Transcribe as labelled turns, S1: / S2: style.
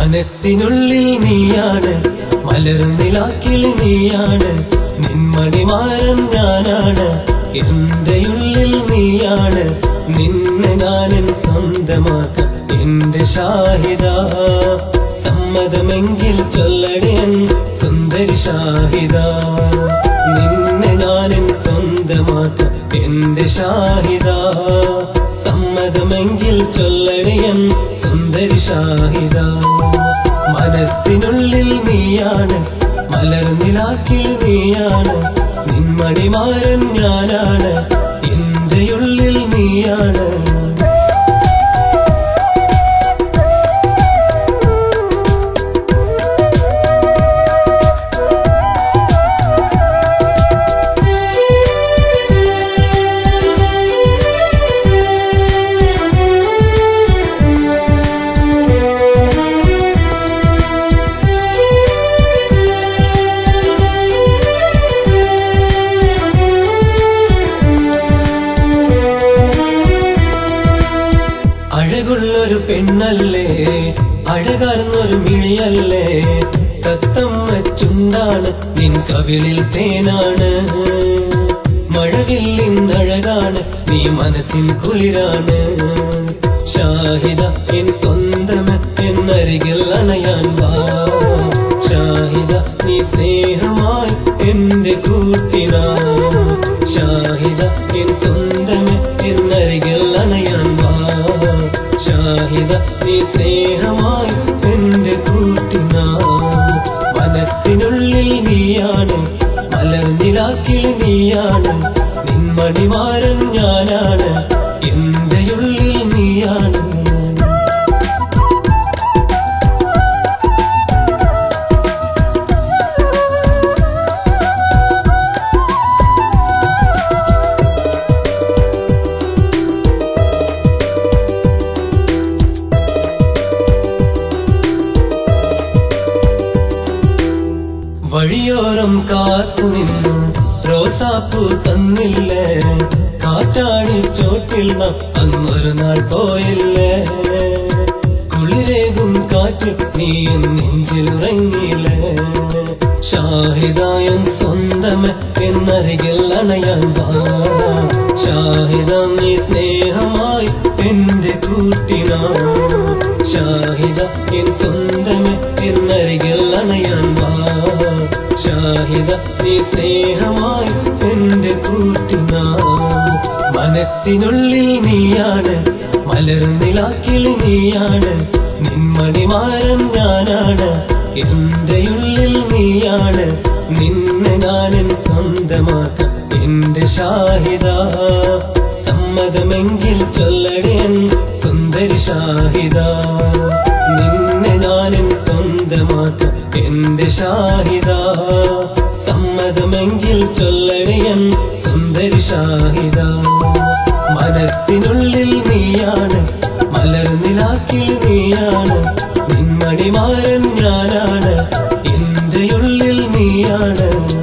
S1: മനസ്സിനുള്ളിൽ നീയാണ്, മലർനിലാക്കിളി നീയാണ്, നിൻമണിമാരൻ ഞാനാണ്. എന്റെ ഉള്ളിൽ നീയാണ്, നിന്നെ ഞാനെൻ സ്വന്തമാക്കാം എന്റെ ഷാഹിദ. സമ്മതമെങ്കിൽ ചൊല്ലടേൻ സുന്ദരി ഷാഹിദ, നിന്നെ ഞാനെൻ സ്വന്തമാക്കാം എന്റെ ഷാഹിദ. സമ്മതമെങ്കിൽ ചൊല്ലടേൻ സുന്ദരി ഷാഹിദ. മനസ്സിനുള്ളിൽ നീയാണ്, മലർനിലാക്കിളി നീയാണ്, നിൻമണിമാരൻ ഞാനാണ്. എന്റെ ഉള്ളിൽ നീയാണ്. അഴകുള്ളൊരു പെണ്ണല്ലേ, അഴകാർന്നൊരു മിഴിയല്ലേ, തത്തമ്മ ചുണ്ടാണ്, നിൻ കവിളിൽ തേനാണ്. മഴവില്ലിൻ അഴകാണ്, നീ മനസ്സിൻ കുളിരാണ്. ഷാഹിദ എൻ സ്വന്തം എന്നരികിൽ അണയാൻ വാ. ഷാഹിദ നീ സ്നേഹമായി എന്റെ കൂട്ടിനാ. ഷാഹിദ എൻ സ്വന്തം എന്നരികിൽ അണയാൻ വാ. ഷാഹിദ നീ സ്നേഹമായി എന്റെ കൂട്ടിനാ. മനസ്സിനുള്ളിൽ നീയാണ്, മലർനിലാക്കിളി നീയാണ്, നിൻമണിമാരൻ ഞാനാണ്. എന്റെ ഉള്ളിൽ നീയാണ്. വഴിയോരം കാത്തു നിന്നു റോസാപ്പൂ തന്നില്ലേ, കാറ്റാടി ചോട്ടിൽ അന്നൊരു നാൾ പോയില്ലേ. കുളിരേകും കാറ്റിൽ നീ നെഞ്ചിലുറങ്ങിയില്ലേ. ഷാഹിദായൻ സ്വന്തം എന്നരികിൽ അണയാൻ വാ. ഷാഹിദ നീ സ്നേഹമായി എന്റെ കൂട്ടിനാ. ഷാഹിദ എൻ സ്വന്തം എന്നരികിൽ അണയാൻ വാ. ഷാഹിദ നീ സ്നേഹമായി എന്റെ കൂട്ടിനാ. മനസ്സിനുള്ളിൽ നീയാണ്, മലർനിലാക്കിളി നീയാണ്, നിൻമണിമാരൻ ഞാനാണ്. എന്റെ ഉള്ളിൽ നീയാണ്, നിന്നെ ഞാനെൻ സ്വന്തമാക്കാം എന്റെ ഷാഹിദ. സമ്മതമെങ്കിൽ ചൊല്ലടേൻ സുന്ദരി ഷാഹിദ, നിന്നെ ഞാനെൻ സ്വന്തമാക്കാം എന്റെ ഷാഹിദ. സമ്മതമെങ്കിൽ ചൊല്ലടേൻ സുന്ദരി ഷാഹിദ. മനസ്സിനുള്ളിൽ നീയാണ്, മലർനിലാക്കിളി നീയാണ്, നിൻമണിമാരൻ ഞാനാണ്. എന്റെ ഉള്ളിൽ നീയാണ്.